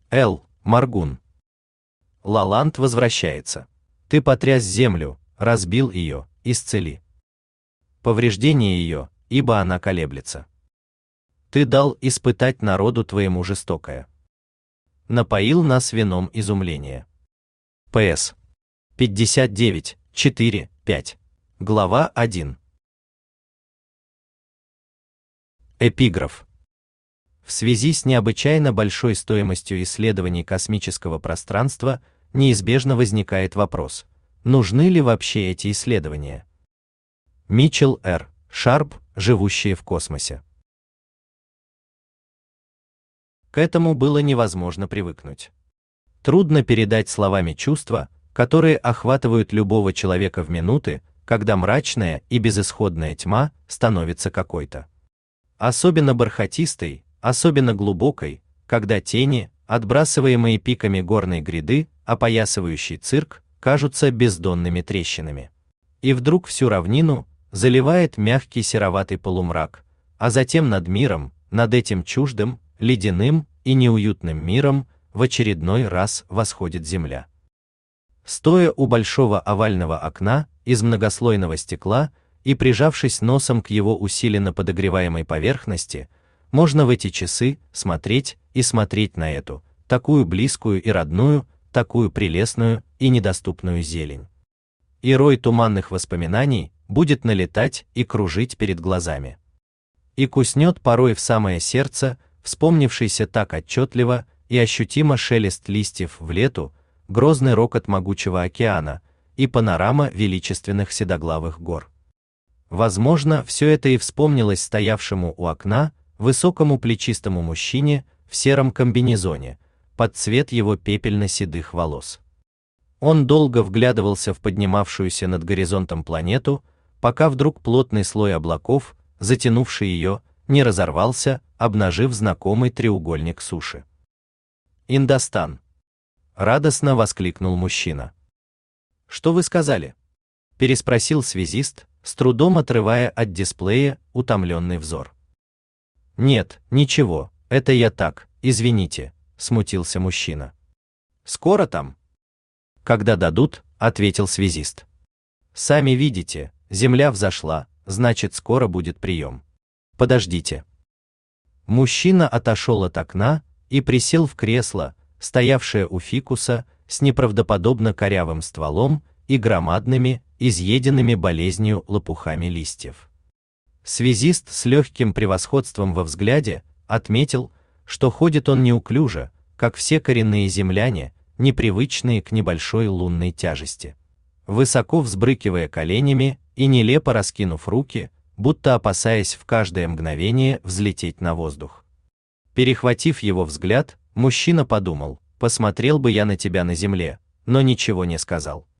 Маргун. Лаланд возвращается. Ты потряс землю, разбил ее, исцели повреждение ее, ибо она колеблется. Ты дал испытать народу твоему жестокое. Напоил нас вином изумления. П.С. 59, 4, 5. Глава 1. Эпиграф. В связи с необычайно большой стоимостью исследований космического пространства неизбежно возникает вопрос: нужны ли вообще эти исследования? Митчелл Р. Шарп, «Живущие в космосе». К этому было невозможно привыкнуть. Трудно передать словами чувства, которые охватывают любого человека в минуты, когда мрачная и безысходная тьма становится какой-то особенно бархатистой, особенно глубокой, когда тени, отбрасываемые пиками горной гряды, опоясывающий цирк, кажутся бездонными трещинами. И вдруг всю равнину заливает мягкий сероватый полумрак, а затем над миром, над этим чуждым, ледяным и неуютным миром, в очередной раз восходит земля. Стоя у большого овального окна из многослойного стекла и прижавшись носом к его усиленно подогреваемой поверхности, можно в эти часы смотреть и смотреть на эту, такую близкую и родную, такую прелестную и недоступную зелень. И рой туманных воспоминаний будет налетать и кружить перед глазами. И куснет порой в самое сердце, вспомнившийся так отчетливо и ощутимо шелест листьев в лету, грозный рокот могучего океана и панорама величественных седоглавых гор. Возможно, все это и вспомнилось стоявшему у окна высокому плечистому мужчине в сером комбинезоне, под цвет его пепельно-седых волос. Он долго вглядывался в поднимавшуюся над горизонтом планету, пока вдруг плотный слой облаков, затянувший ее, не разорвался, обнажив знакомый треугольник суши. «Индостан!» — радостно воскликнул мужчина. «Что вы сказали?» — переспросил связист, с трудом отрывая от дисплея утомленный взор. «Нет, ничего, это я так, извините», — смутился мужчина. «Скоро там?» «Когда дадут», — ответил связист. «Сами видите, земля взошла, значит, скоро будет прием. Подождите». Мужчина отошел от окна и присел в кресло, стоявшее у фикуса с неправдоподобно корявым стволом и громадными, изъеденными болезнью лопухами листьев. Связист с легким превосходством во взгляде отметил, что ходит он неуклюже, как все коренные земляне, непривычные к небольшой лунной тяжести. Высоко взбрыкивая коленями и нелепо раскинув руки, будто опасаясь в каждое мгновение взлететь на воздух. Перехватив его взгляд, мужчина подумал: посмотрел бы я на тебя на земле, но ничего не сказал.